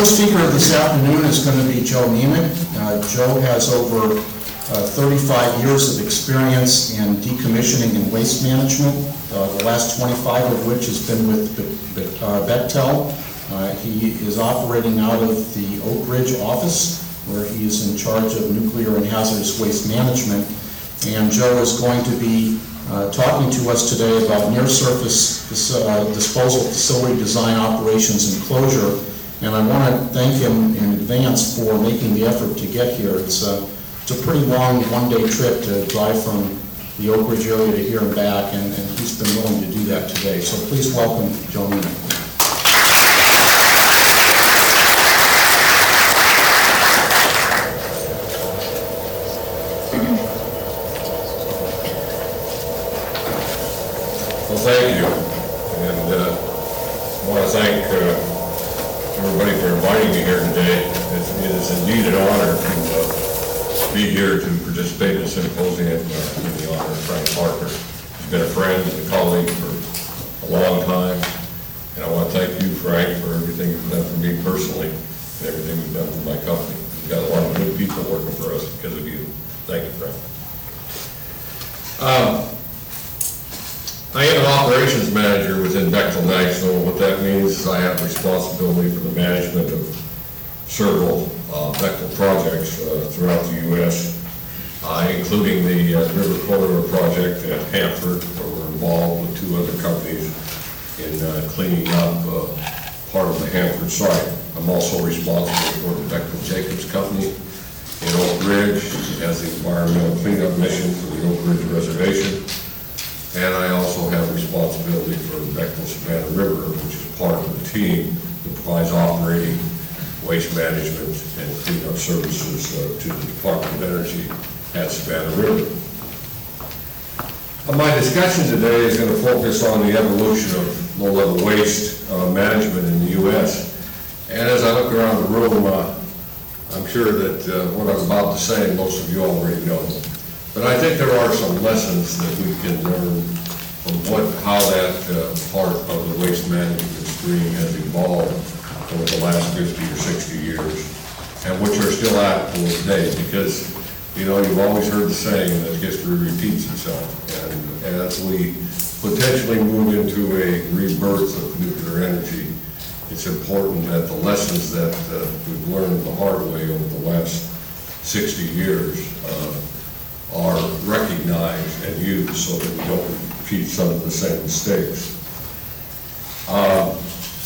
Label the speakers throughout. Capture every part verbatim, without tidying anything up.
Speaker 1: first speaker this afternoon is going to be Joe Neiman. Uh, Joe has over uh, thirty-five years of experience in decommissioning and waste management, uh, the last twenty-five of which has been with Be Be uh, Bechtel. Uh, he is operating out of the Oak Ridge office, where he is in charge of nuclear and hazardous waste management. And Joe is going to be uh, talking to us today about near-surface uh, disposal facility design, operations, and closure. And I want to thank him in advance for making the effort to get here. It's a, it's a pretty long one-day trip to drive from the Oak Ridge area to here and back, and, and he's been willing to do that today. So please welcome Joe Neiman.
Speaker 2: Well, thank you, and uh, I want to thank uh, everybody for inviting me here today. It's, it is indeed an honor to uh, be here to participate in the symposium uh, in the honor of Frank Parker. He's been a friend and a colleague for a long time, and I want to thank you, Frank, for everything you've done for me personally and everything you've done for my company. We've got a lot of good people working for us because of you. Thank you, Frank. Um, I am an operations manager within Bechtel Knight, so what that means is I have responsibility for the management of several uh, Bechtel projects uh, throughout the U S, uh, including the uh, River Corridor project at Hanford, where we're involved with two other companies in uh, cleaning up uh, part of the Hanford site. I'm also responsible for the Bechtel Jacobs Company in Oak Ridge. It has the environmental cleanup mission for the Oak Ridge Reservation. And I also have responsibility for the Bechtel Savannah River, which is part of the team that provides operating, waste management, and cleanup services uh, to the Department of Energy at Savannah River. Uh, my discussion today is going to focus on the evolution of low-level waste uh, management in the U S. And as I look around the room, uh, I'm sure that uh, what I'm about to say, most of you already know. But I think there are some lessons that we can learn from what, how that uh, part of the waste management stream has evolved over the last fifty or sixty years, and which are still applicable today. Because, you know, you've always heard the saying that history repeats itself, and as we potentially move into a rebirth of nuclear energy, it's important that the lessons that uh, we've learned the hard way over the last sixty years uh, are recognized and used so that we don't repeat some of the same mistakes. Um,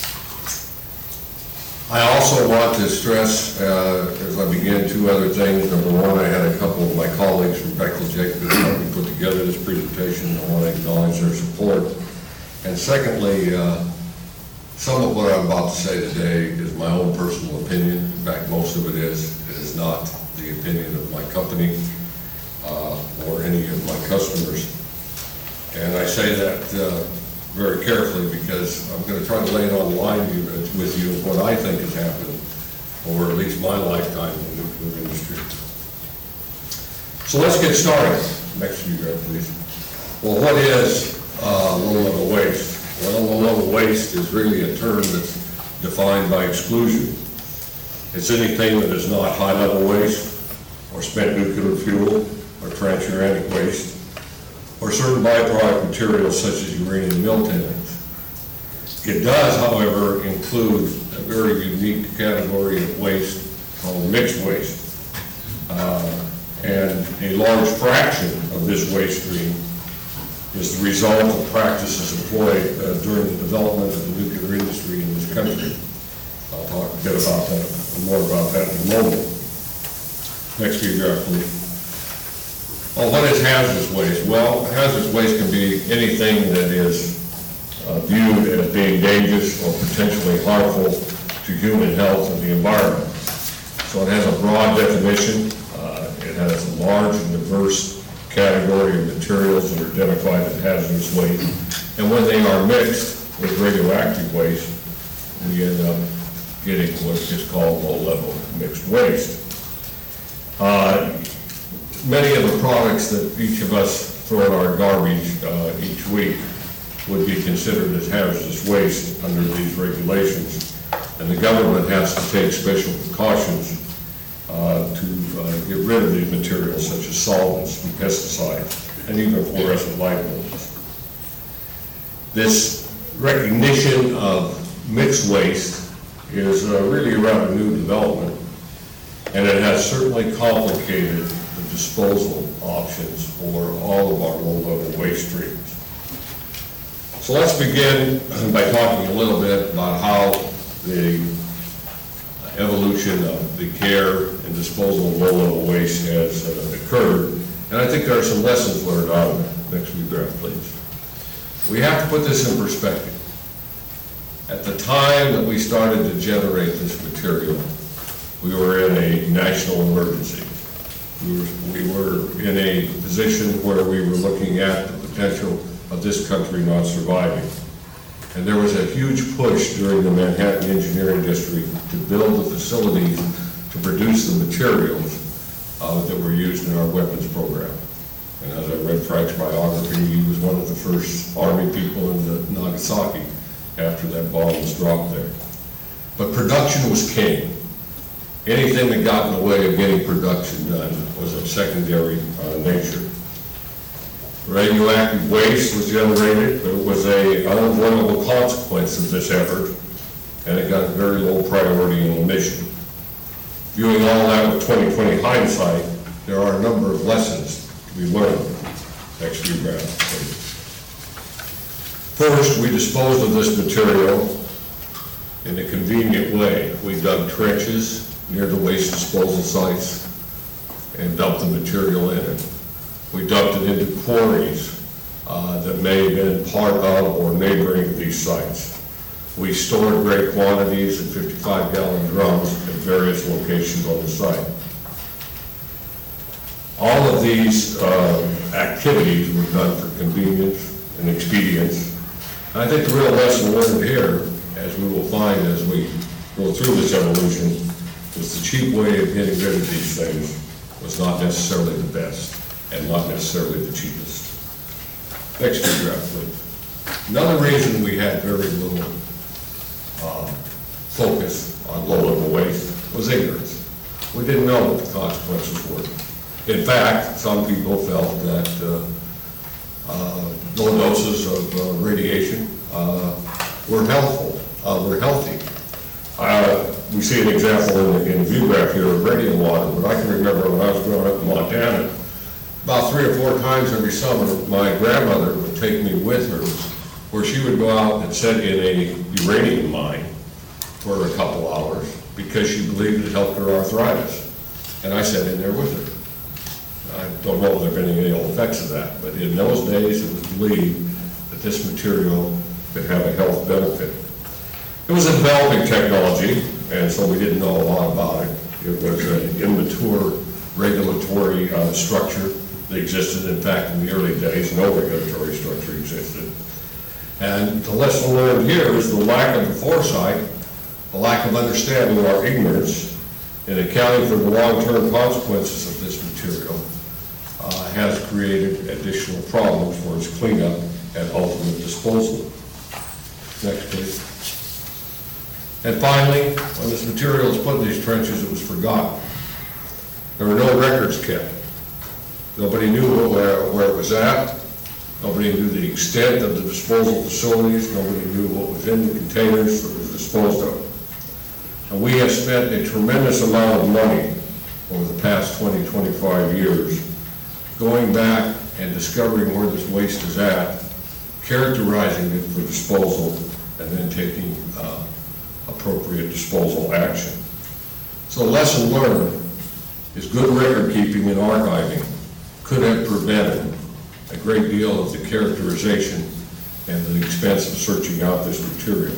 Speaker 2: I also want to stress, uh, as I begin, two other things. Number one, I had a couple of my colleagues from Bechtel Jacobs help me put together this presentation. I want to acknowledge their support. And secondly, uh, some of what I'm about to say today is my own personal opinion. In fact, most of it is. It is not the opinion of my company Uh, or any of my customers. And I say that uh, very carefully because I'm going to try to lay it on the line with you of what I think has happened over at least my lifetime in the nuclear industry. So let's get started. Next few guys, please. Well, what is uh, low-level waste? Well, low-level waste is really a term that's defined by exclusion. It's anything that is not high-level waste or spent nuclear fuel or transuranic waste, or certain byproduct materials such as uranium miltannate. It does, however, include a very unique category of waste called mixed waste. Uh, and a large fraction of this waste stream is the result of practices employed uh, during the development of the nuclear industry in this country. I'll talk a bit about that, more about that in a moment. Next paragraph, please. Well, what is hazardous waste? Well, hazardous waste can be anything that is uh, viewed as being dangerous or potentially harmful to human health and the environment. So it has a broad definition. Uh, it has a large and diverse category of materials that are identified as hazardous waste. And when they are mixed with radioactive waste, we end up getting what is called low-level mixed waste. Uh, Many of the products that each of us throw in our garbage uh, each week would be considered as hazardous waste under these regulations. and the government has to take special precautions uh, to uh, get rid of these materials such as solvents and pesticides, and even fluorescent light bulbs. This recognition of mixed waste is uh, really around a new development, and it has certainly complicated the disposal options for all of our low-level waste streams. So let's begin by talking a little bit about how the evolution of the care and disposal of low-level waste has uh, occurred, and I think there are some lessons learned out of it. Next view graph, please. We have to put this in perspective. At the time that we started to generate this material, we were in a national emergency. We were, we were in a position where we were looking at the potential of this country not surviving. And there was a huge push during the Manhattan Engineering District to build the facilities to produce the materials uh, that were used in our weapons program. And as I read Frank's biography, he was one of the first Army people in the Nagasaki after that bomb was dropped there. But production was king. Anything that got in the way of getting production done was of secondary uh, nature. Radioactive waste was generated, but it was an unavoidable consequence of this effort, and it got a very low priority in the mission. Viewing all that with twenty twenty hindsight, there are a number of lessons to be learned. Next few graphs, please. First, we disposed of this material in a convenient way. We dug trenches near the waste disposal sites and dumped the material in it. We dumped it into quarries uh, that may have been part of or neighboring these sites. We stored great quantities in fifty-five gallon drums at various locations on the site. All of these uh, activities were done for convenience and expedience. And I think the real lesson learned here, as we will find as we go through this evolution, is the cheap way of getting rid of these things was not necessarily the best and not necessarily the cheapest. Next graph, please. Another reason we had very little uh, focus on low-level waste was ignorance. We didn't know what the consequences were. In fact, some people felt that uh, uh, low doses of uh, radiation uh, were helpful, uh, were healthy. Uh, we see an example in the, in the view graph here of radiant water, but I can remember when I was growing up in Montana, about three or four times every summer, my grandmother would take me with her, where she would go out and sit in a uranium mine for a couple hours because she believed it helped her arthritis. And I sat in there with her. I don't know if there have been any ill effects of that, but in those days it was believed that this material could have a health benefit. It was a developing technology, and so we didn't know a lot about it. It was an immature regulatory uh, structure that existed. In fact, in the early days, no regulatory structure existed. And the lesson learned here is the lack of the foresight, the lack of understanding, or ignorance in accounting for the long-term consequences of this material uh, has created additional problems for its cleanup and ultimate disposal. Next, please. And finally, when this material was put in these trenches, it was forgotten. There were no records kept. Nobody knew where, where it was at. Nobody knew the extent of the disposal facilities. Nobody knew what was in the containers that was disposed of. And we have spent a tremendous amount of money over the past twenty, twenty-five years going back and discovering where this waste is at, characterizing it for disposal, and then taking uh, appropriate disposal action. So the lesson learned is good record keeping and archiving could have prevented a great deal of the characterization and the expense of searching out this material.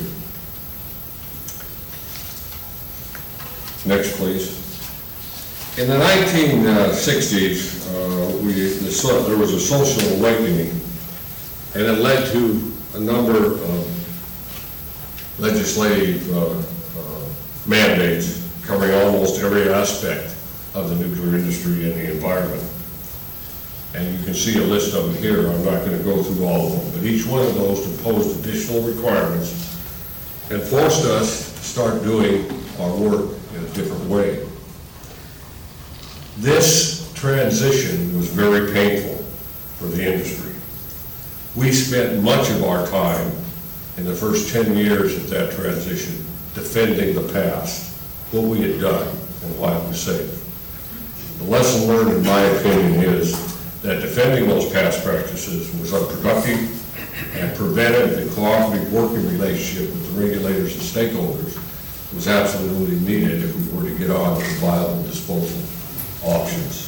Speaker 2: Next, please. In the nineteen sixties, uh, we, the, there was a social awakening, and it led to a number of legislative uh, uh, mandates covering almost every aspect of the nuclear industry and the environment. And you can see a list of them here. I'm not going to go through all of them, but each one of those imposed additional requirements and forced us to start doing our work in a different way. This transition was very painful for the industry. We spent much of our time in the first ten years of that transition defending the past, what we had done and why it was safe. The lesson learned, in my opinion, is that defending those past practices was unproductive and prevented the cooperative working relationship with the regulators and stakeholders was absolutely needed if we were to get on to viable disposal options.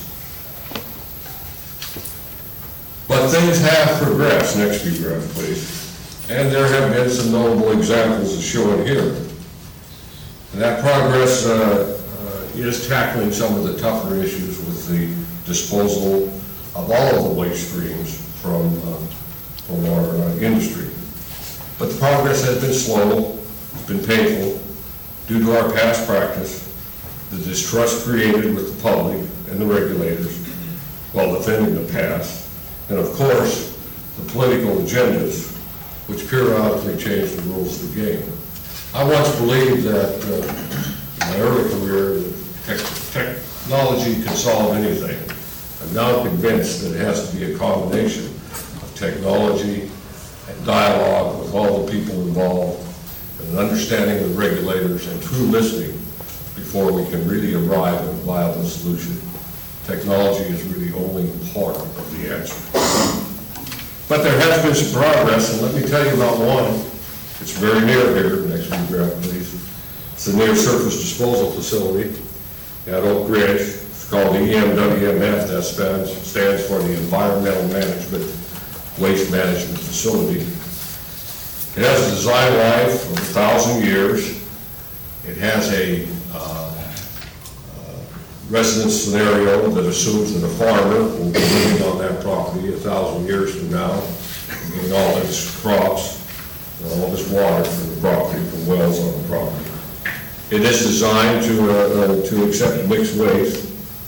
Speaker 2: But things have progressed. Next view graph, please. And there have been some notable examples as shown here. And that progress uh, uh, is tackling some of the tougher issues with the disposal of all of the waste streams from, uh, from our uh, industry. But the progress has been slow, it's been painful, due to our past practice, the distrust created with the public and the regulators while defending the past, and of course, the political agendas which periodically change the rules of the game. I once believed that uh, in my early career, that tech technology can solve anything. I'm now convinced that it has to be a combination of technology and dialogue with all the people involved, and an understanding of the regulators and true listening before we can really arrive at a viable solution. Technology is really only part of the answer. But there has been some progress, and let me tell you about one. It's very near here. Next one, graph, please. It's the near surface disposal facility at Oak Ridge. It's called E M W M F. That stands, stands for the Environmental Management Waste Management Facility. It has a design life of a thousand years. It has a uh, residence scenario that assumes that a farmer will be living on that property a thousand years from now, getting all its crops and all this water from the property, from wells on the property. It is designed to uh, uh, to accept mixed waste,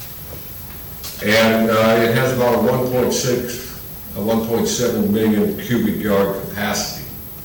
Speaker 2: and uh, it has about a one point six, a one point seven million cubic yard capacity.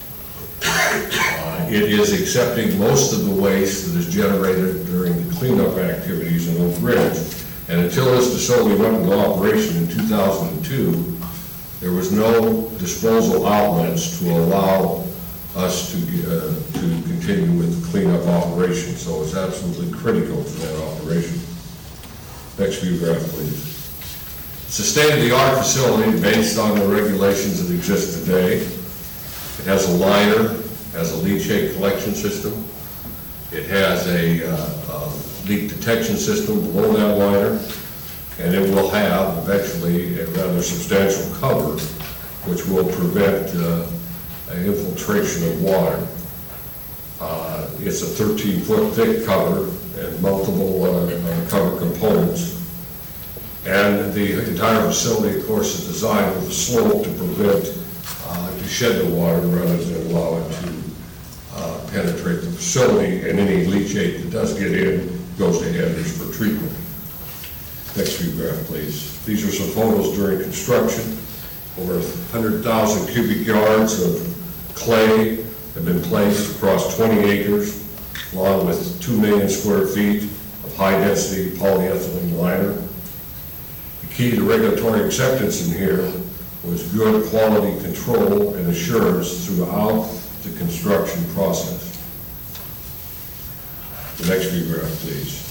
Speaker 2: Uh, it is accepting most of the waste that is generated during the cleanup activities in Oak Ridge. And until this facility went into operation in two thousand two, there was no disposal outlets to allow us to, uh, to continue with the cleanup operation. So it's absolutely critical to that operation. Next view graph, please. It's a state-of-the-art facility based on the regulations that exist today. It has a liner, has a leachate collection system. It has a uh, uh, leak detection system below that liner, and it will have eventually a rather substantial cover which will prevent uh, an infiltration of water. Uh, it's a thirteen foot thick cover and multiple uh, uh, cover components. And the entire facility, of course, is designed with a slope to prevent, uh, to shed the water rather than allow it to uh, penetrate the facility, and any leachate that does get in goes to Andrews for treatment. Next view graph, please. These are some photos during construction. Over one hundred thousand cubic yards of clay have been placed across twenty acres, along with two million square feet of high-density polyethylene liner. The key to regulatory acceptance in here was good quality control and assurance throughout the construction process. The next view graph, please.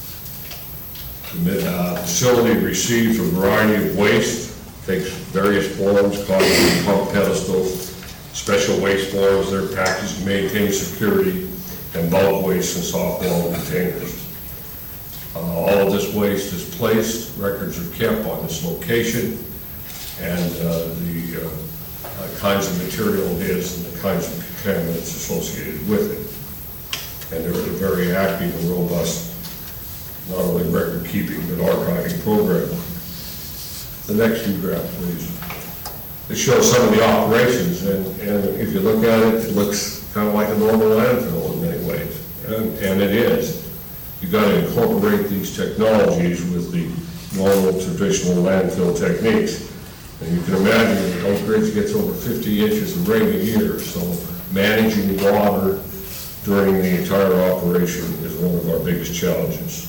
Speaker 2: The uh, facility receives a variety of waste, takes various forms, concrete pump pedestals, special waste forms that are packaged to maintain security, and bulk waste in soft wall containers. Uh, all of this waste is placed, records are kept on this location, and uh, the uh, uh, kinds of material it is and the kinds of contaminants associated with it. And there is a very active and robust, not only record keeping, but archiving program. The next view graph, please. It shows some of the operations, and, and if you look at it, it looks kind of like a normal landfill in many ways, and, and it is. You've got to incorporate these technologies with the normal traditional landfill techniques. And you can imagine that Oak Ridge gets over fifty inches of rain a year, so managing water during the entire operation is one of our biggest challenges.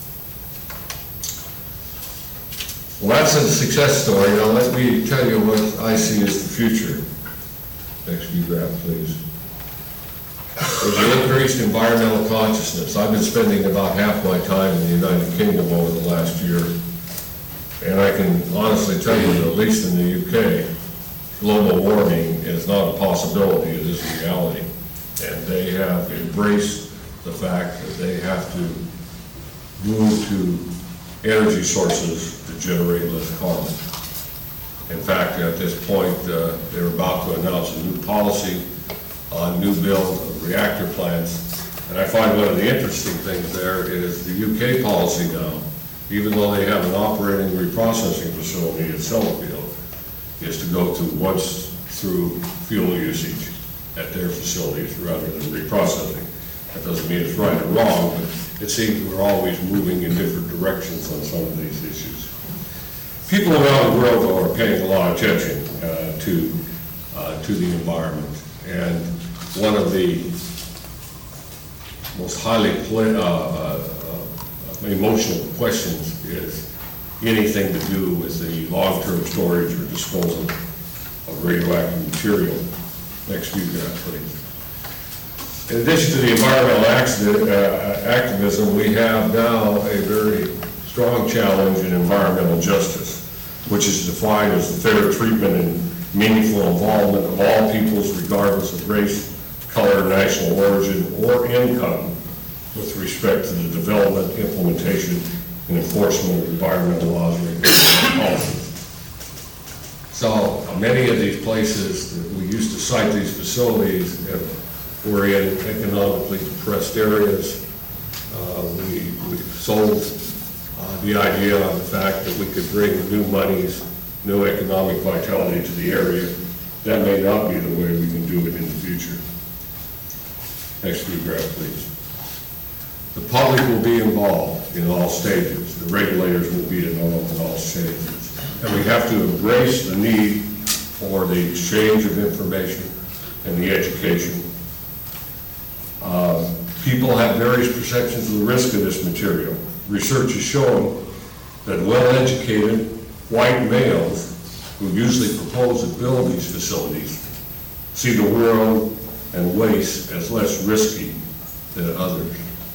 Speaker 2: Well, that's a success story. Now let me tell you what I see as the future. Next view graph, please. There's an increased environmental consciousness. I've been spending about half my time in the United Kingdom over the last year, and I can honestly tell you that at least in the U K, global warming is not a possibility, it is a reality. And they have embraced the fact that they have to move to energy sources to generate less carbon. In fact, at this point, uh, they're about to announce a new policy on new build of reactor plants. And I find one of the interesting things there is the U K policy now, even though they have an operating reprocessing facility at Sellafield, is to go to once through fuel usage at their facilities rather than reprocessing. That doesn't mean it's right or wrong, but it seems we're always moving in different directions on some of these issues. People around the world, though, are paying a lot of attention uh, to, uh, to the environment. And one of the most highly uh, uh, uh, emotional questions is anything to do with the long-term storage or disposal of radioactive material. Next view graph, please. In addition to the environmental accident, uh, activism, we have now a very strong challenge in environmental justice, which is defined as the fair treatment and meaningful involvement of all peoples regardless of race, color, national origin, or income with respect to the development, implementation, and enforcement of environmental laws and policies. So many of these places that we used to cite these facilities were in economically depressed areas. Uh, we, we sold uh, the idea on the fact that we could bring new monies, new economic vitality to the area. That may not be the way we can do it in the future. Next view graph, please. The public will be involved in all stages. The regulators will be involved in all stages. And we have to embrace the need for the exchange of information and the education. Uh, people have various perceptions of the risk of this material. Research has shown that well-educated white males who usually propose to build these facilities see the world and waste as less risky than others.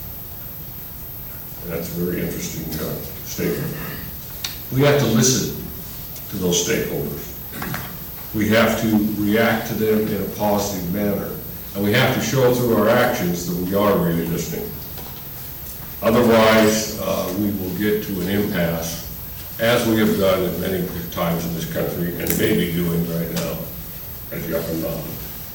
Speaker 2: And that's a very interesting uh, statement. We have to listen to those stakeholders. We have to react to them in a positive manner. And we have to show through our actions that we are really listening. Otherwise, uh, we will get to an impasse, as we have done at many times in this country, and may be doing right now at Yucca Mountain.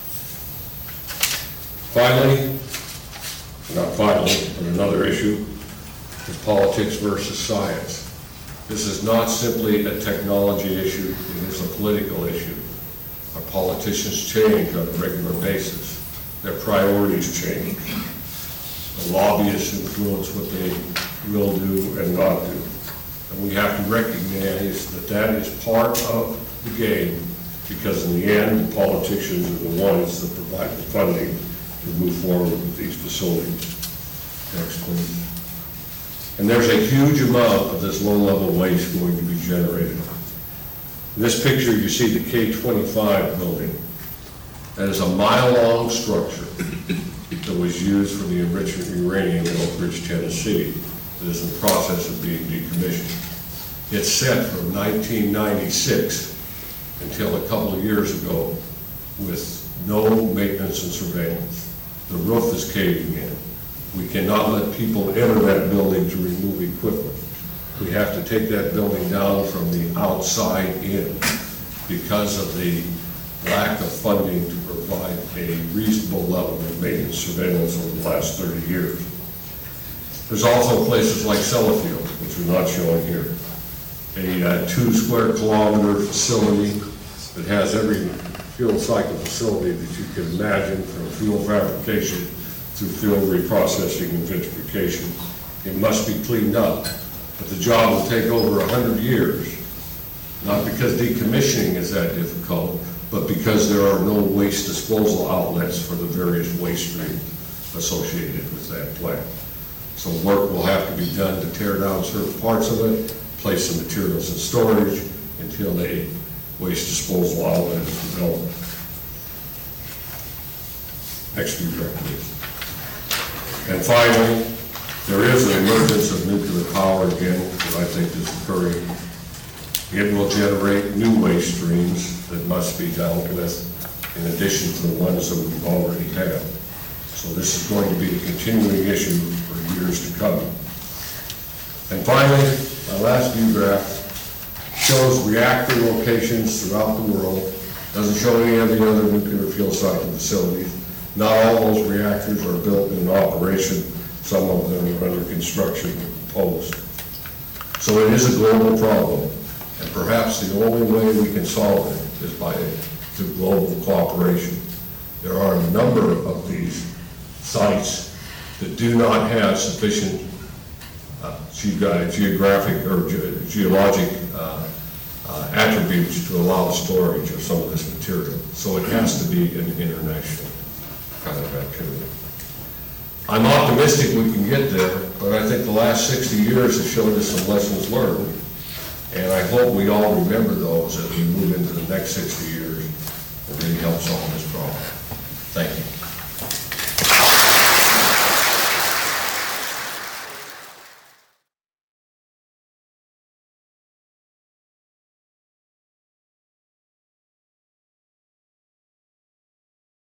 Speaker 2: Finally, not finally, but another issue, is politics versus science. This is not simply a technology issue, it is a political issue. Our politicians change on a regular basis. Their priorities change. The lobbyists influence what they will do and not do. And we have to recognize that that is part of the game, because in the end, the politicians are the ones that provide the funding to move forward with these facilities. Next, please. And there's a huge amount of this low-level waste going to be generated. In this picture, you see the K twenty-five building. That is a mile-long structure that was used for the enrichment of uranium in Oak Ridge, Tennessee, that is in the process of being decommissioned. It's set from nineteen ninety-six until a couple of years ago with no maintenance and surveillance. The roof is caving in. We cannot let people enter that building to remove equipment. We have to take that building down from the outside in because of the lack of funding to provide a reasonable level of maintenance surveillance over the last thirty years. There's also places like Sellafield, which are not shown here. A uh, two square kilometer facility that has every fuel cycle facility that you can imagine, from fuel fabrication through fuel reprocessing and vitrification. It must be cleaned up, but the job will take over a hundred years, not because decommissioning is that difficult, but because there are no waste disposal outlets for the various waste streams. associated with that plant. So work will have to be done to tear down certain parts of it, place the materials in storage until a waste disposal outlet is developed. Next few please. And finally, there is an emergence of nuclear power again that I think is occurring. It will generate new waste streams that must be dealt with in addition to the ones that we've already had. So this is going to be a continuing issue for years to come. And finally, my last view graph shows reactor locations throughout the world. Doesn't show any of the other nuclear fuel cycle facilities. Not all those reactors are built in operation. Some of them are under construction and proposed. So it is a global problem, and perhaps the only way we can solve it is by through global cooperation. There are a number of these sites that do not have sufficient uh, ge- geographic or ge- geologic uh, uh, attributes to allow storage of some of this material. So it has to be an international kind of activity. I'm optimistic we can get there, but I think the last sixty years have showed us some lessons learned, and I hope we all remember those as we move into the next sixty years and really help solve this problem. Thank you.